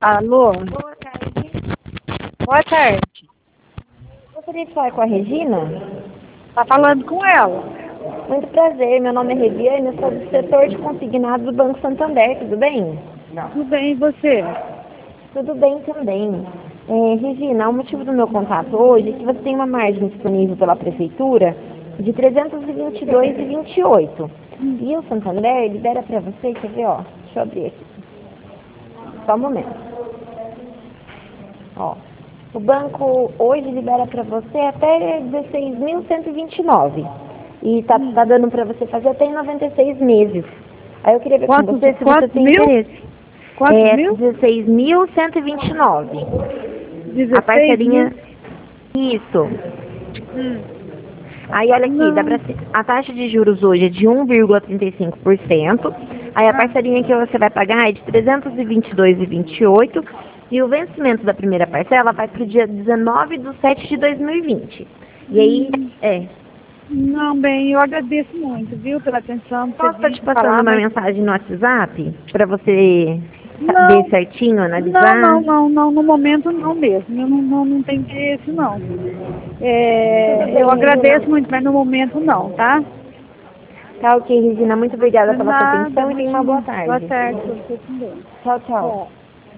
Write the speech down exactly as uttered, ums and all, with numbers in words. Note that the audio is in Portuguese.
Alô? Boa tarde. Boa tarde. Gostaria de falar com a Regina? Tá falando com ela? Muito prazer, meu nome é Regiane, eu sou do setor de consignados do Banco Santander, tudo bem? Tudo bem, e você? Tudo bem também. É, Regina, o motivo do meu contato hoje é que você tem uma margem disponível pela Prefeitura de trezentos e vinte e dois vírgula vinte e oito. E o Santander libera para você, quer ver, ó, deixa eu abrir aqui. Só um momento. Ó, o banco hoje libera para você até dezesseis mil cento e vinte e nove. E tá, tá dando para você fazer até em noventa e seis meses. Aí eu queria ver Quantos, com você se você quantos tem mil? interesse. Quantos É mil? dezesseis mil cento e vinte e nove. A dezesseis parcelinha. mil? Isso. Hum. Aí olha aqui, dá pra, Não. ser- a taxa de juros hoje é de um vírgula trinta e cinco por cento. Aí a Ah, parcelinha que você vai pagar é de trezentos e vinte e dois vírgula vinte e oito. E o vencimento da primeira parcela vai para o dia dezenove de sete de dois mil e vinte. E aí, hum, é. não, bem, eu agradeço muito, viu, pela atenção, por ter Posso estar te vindo passando falar, uma mas... mensagem no WhatsApp para você ver Não, certinho, não, não, analisar? não, não, no momento não mesmo, eu não, não, não tenho interesse não. Tudo É, eu bem, agradeço Regina. muito, mas no momento não, tá? Tá ok, Regina. Muito obrigada De pela sua nada, atenção e muito tenha uma boa boa tarde. tarde para você também. Tchau, tchau. Tchau.